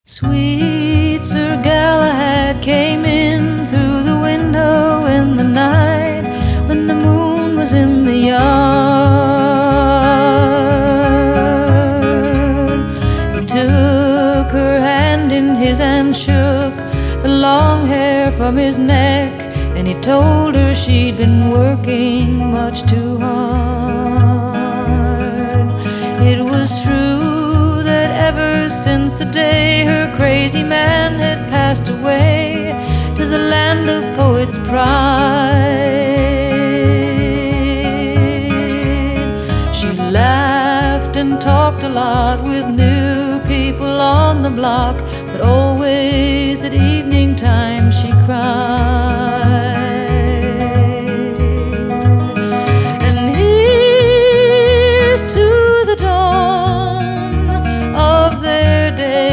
Sweet Sir Galahad came in through the window in the night when the moon was in the yard. He took her hand in his and shook the long hair from his neck, and he told her she'd been working much too hard. It was true that ever since the day her crazy man had passed away to the land of poets' pride, she laughed and talked a lot with new people on the block, but always at evening time she cried. And here's to the dawn of their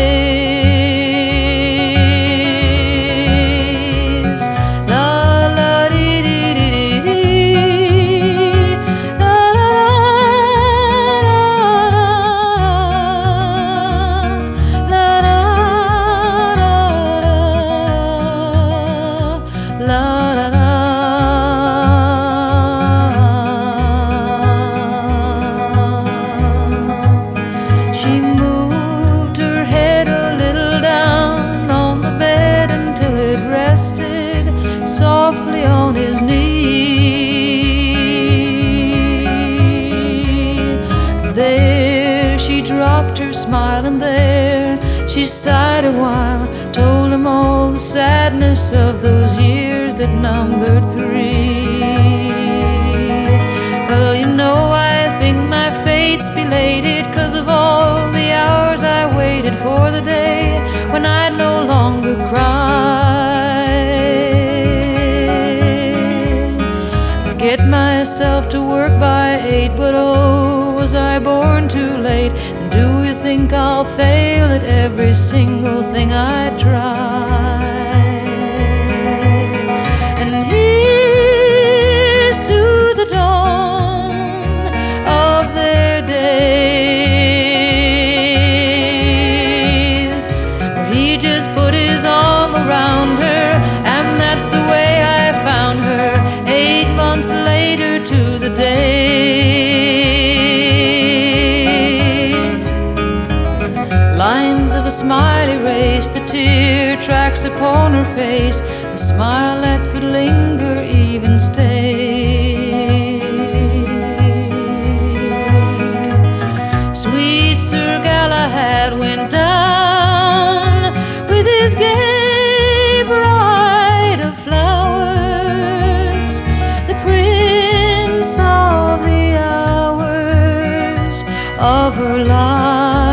days. La la dee dee dee dee dee. La la la la la la la la la. She moved her head a little down on the bed until it rested softly on his knee. There she dropped her smile, and there she sighed a while, told him all the sadness of those years that numbered 3. Well, you know, I think my fate's belated 'cause of all the hours I waited for the day when I'd no longer cry. I get myself to work by 8, but oh, was I born too late? And do you think I'll fail at every single thing I try? And here's to the dawn of their days, where he just put his arm around her, and that's the way I found her 8 months later to the day. Lines of a smile erased the tear tracks upon her face, a smile that could linger, even stay. Sweet Sir Galahad went down with his gay bride of flowers, the prince of the hours of her life.